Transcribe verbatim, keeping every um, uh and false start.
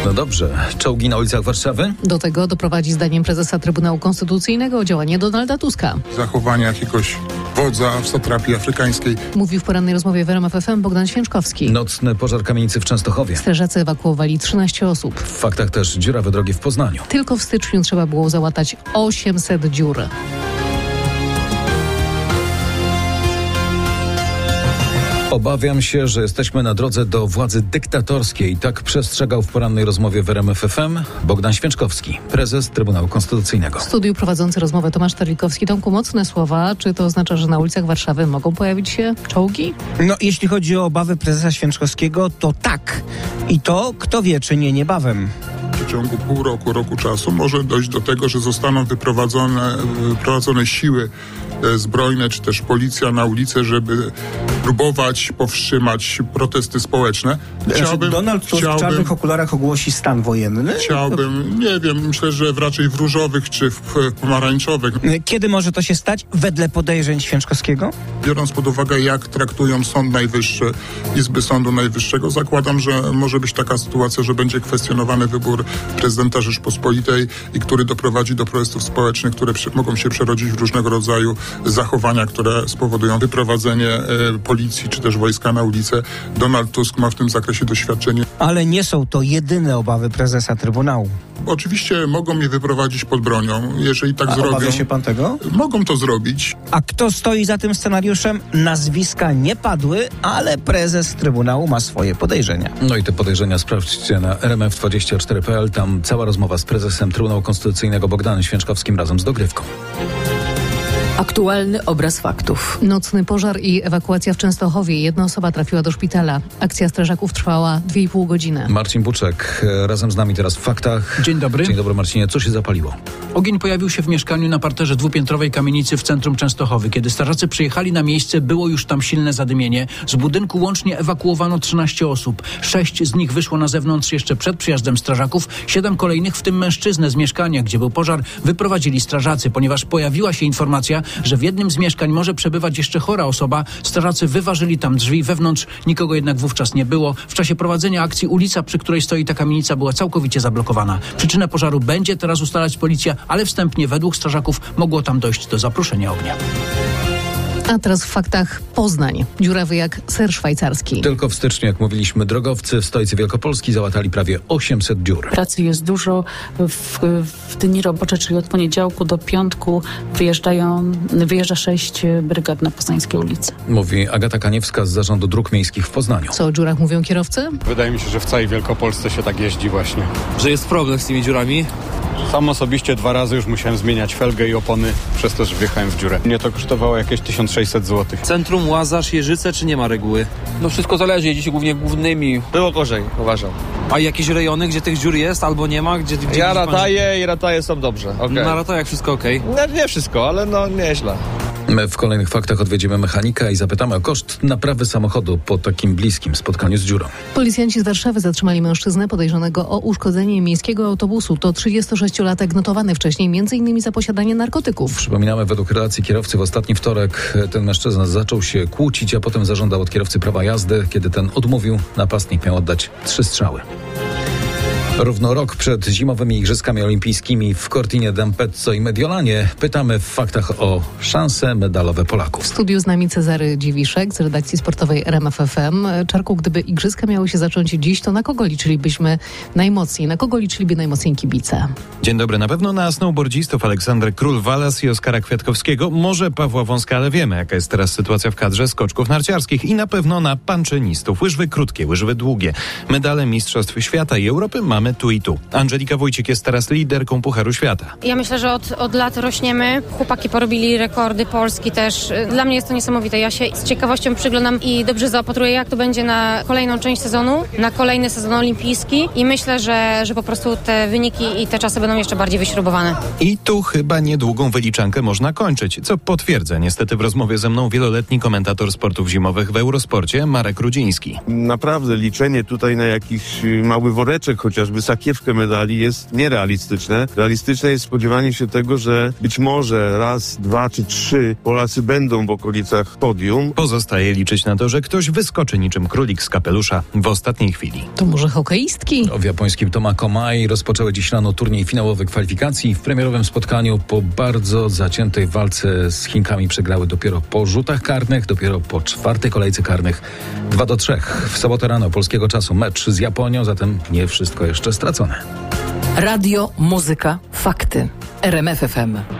No dobrze. Czołgi na ulicach Warszawy? Do tego doprowadzi zdaniem prezesa Trybunału Konstytucyjnego działanie Donalda Tuska. Zachowanie jakiegoś wodza w satrapii afrykańskiej. Mówił w porannej rozmowie w R M F F M Bogdan Święczkowski. Nocny pożar kamienicy w Częstochowie. Strażacy ewakuowali trzynaście osób. W faktach też dziurawe drogi w Poznaniu. Tylko w styczniu trzeba było załatać osiemset dziur. Obawiam się, że jesteśmy na drodze do władzy dyktatorskiej. Tak przestrzegał w porannej rozmowie w R M F F M Bogdan Święczkowski, prezes Trybunału Konstytucyjnego. W studiu prowadzący rozmowę Tomasz Terlikowski. Tomku, mocne słowa. Czy to oznacza, że na ulicach Warszawy mogą pojawić się czołgi? No, jeśli chodzi o obawy prezesa Święczkowskiego, to tak. I to, kto wie, czy nie niebawem. W ciągu pół roku, roku czasu może dojść do tego, że zostaną wyprowadzone, wyprowadzone siły zbrojne, czy też policja na ulicę, żeby próbować powstrzymać protesty społeczne. Chciałbym, Donald Tusk w czarnych okularach ogłosi stan wojenny? Chciałbym, nie wiem, myślę, że raczej w różowych czy w, w pomarańczowych. Kiedy może to się stać? Wedle podejrzeń Święczkowskiego? Biorąc pod uwagę, jak traktują Sąd Najwyższy, Izby Sądu Najwyższego, zakładam, że może być taka sytuacja, że będzie kwestionowany wybór prezydenta Rzeczpospolitej i który doprowadzi do protestów społecznych, które przy, mogą się przerodzić w różnego rodzaju zachowania, które spowodują wyprowadzenie e, policji czy też wojska na ulicę. Donald Tusk ma w tym zakresie doświadczenie. Ale nie są to jedyne obawy prezesa Trybunału. Oczywiście mogą mnie wyprowadzić pod bronią, jeżeli tak A zrobią. obawia się pan tego? Mogą to zrobić. A kto stoi za tym scenariuszem? Nazwiska nie padły, ale prezes Trybunału ma swoje podejrzenia. No i te podejrzenia sprawdźcie na R M F dwadzieścia cztery kropka p l. Tam cała rozmowa z prezesem Trybunału Konstytucyjnego Bogdanem Święczkowskim razem z dogrywką. Aktualny obraz faktów. Nocny pożar i ewakuacja w Częstochowie. Jedna osoba trafiła do szpitala. Akcja strażaków trwała dwie i pół godziny. Marcin Buczek razem z nami teraz w faktach. Dzień dobry. Dzień dobry, Marcinie. Co się zapaliło? Ogień pojawił się w mieszkaniu na parterze dwupiętrowej kamienicy w centrum Częstochowy. Kiedy strażacy przyjechali na miejsce, było już tam silne zadymienie. Z budynku łącznie ewakuowano trzynaście osób. Sześć z nich wyszło na zewnątrz jeszcze przed przyjazdem strażaków. Siedem kolejnych, w tym mężczyznę z mieszkania, gdzie był pożar, wyprowadzili strażacy, ponieważ pojawiła się informacja, że w jednym z mieszkań może przebywać jeszcze chora osoba. Strażacy wyważyli tam drzwi, wewnątrz nikogo jednak wówczas nie było. W czasie prowadzenia akcji ulica, przy której stoi ta kamienica, była całkowicie zablokowana. Przyczynę pożaru będzie teraz ustalać policja, ale wstępnie według strażaków mogło tam dojść do zaproszenia ognia. A teraz w faktach Poznań. Dziurawy jak ser szwajcarski. Tylko w styczniu, jak mówiliśmy, drogowcy w stolicy Wielkopolski załatali prawie osiemset dziur. Pracy jest dużo. W, w dni robocze, czyli od poniedziałku do piątku wyjeżdżają, wyjeżdża sześć brygad na poznańskie ulice. Mówi Agata Kaniewska z Zarządu Dróg Miejskich w Poznaniu. Co o dziurach mówią kierowcy? Wydaje mi się, że w całej Wielkopolsce się tak jeździ właśnie. Że jest problem z tymi dziurami? Sam osobiście dwa razy już musiałem zmieniać felgę i opony przez to, że wjechałem w dziurę. Mnie to kosztowało jakieś tysiąc sześćset złotych. Centrum, Łazarz, Jeżyce, czy nie ma reguły? No wszystko zależy, jedzie się głównie głównymi. Było gorzej, uważam. A jakieś rejony, gdzie tych dziur jest albo nie ma? Gdzie, gdzie ja rataję i rataje są dobrze. Okay. Na ratajach wszystko okej? Okay. No, nie wszystko, ale no nieźle. My w kolejnych faktach odwiedzimy mechanika i zapytamy o koszt naprawy samochodu po takim bliskim spotkaniu z dziurą. Policjanci z Warszawy zatrzymali mężczyznę podejrzanego o uszkodzenie miejskiego autobusu. To trzydziestosześciolatek notowany wcześniej między innymi za posiadanie narkotyków. Przypominamy, według relacji kierowcy w ostatni wtorek ten mężczyzna zaczął się kłócić, a potem zażądał od kierowcy prawa jazdy. Kiedy ten odmówił, napastnik miał oddać trzy strzały. Równo rok przed zimowymi Igrzyskami Olimpijskimi w Cortinie d'Ampezzo i Mediolanie pytamy w faktach o szanse medalowe Polaków. W studiu z nami Cezary Dziwiszek z redakcji sportowej R M F F M. Czarku, gdyby Igrzyska miały się zacząć dziś, to na kogo liczylibyśmy najmocniej? Na kogo liczyliby najmocniej kibice? Dzień dobry. Na pewno na snowboardzistów Aleksandrę Król-Walas i Oskara Kwiatkowskiego. Może Pawła Wąska, ale wiemy, jaka jest teraz sytuacja w kadrze skoczków narciarskich. I na pewno na panczynistów. Łyżwy krótkie, łyżwy długie. Medale Mistrzostw Świata i Europy mamy tu i tu. Angelika Wójcik jest teraz liderką Pucharu Świata. Ja myślę, że od, od lat rośniemy. Chłopaki porobili rekordy, Polski też. Dla mnie jest to niesamowite. Ja się z ciekawością przyglądam i dobrze zaopatruję, jak to będzie na kolejną część sezonu, na kolejny sezon olimpijski i myślę, że, że po prostu te wyniki i te czasy będą jeszcze bardziej wyśrubowane. I tu chyba niedługą wyliczankę można kończyć, co potwierdza niestety w rozmowie ze mną wieloletni komentator sportów zimowych w Eurosporcie Marek Rudziński. Naprawdę liczenie tutaj na jakiś mały woreczek chociażby żeby sakiewkę medali jest nierealistyczne. Realistyczne jest spodziewanie się tego, że być może raz, dwa czy trzy Polacy będą w okolicach podium. Pozostaje liczyć na to, że ktoś wyskoczy niczym królik z kapelusza w ostatniej chwili. To może hokeistki? W japońskim Tomakomai rozpoczęły dziś rano turniej finałowy kwalifikacji. W premierowym spotkaniu po bardzo zaciętej walce z Chinkami przegrały dopiero po rzutach karnych, dopiero po czwartej kolejce karnych dwa do trzech. W sobotę rano polskiego czasu mecz z Japonią, zatem nie wszystko jeszcze stracone. Radio, muzyka, fakty. R M F F M.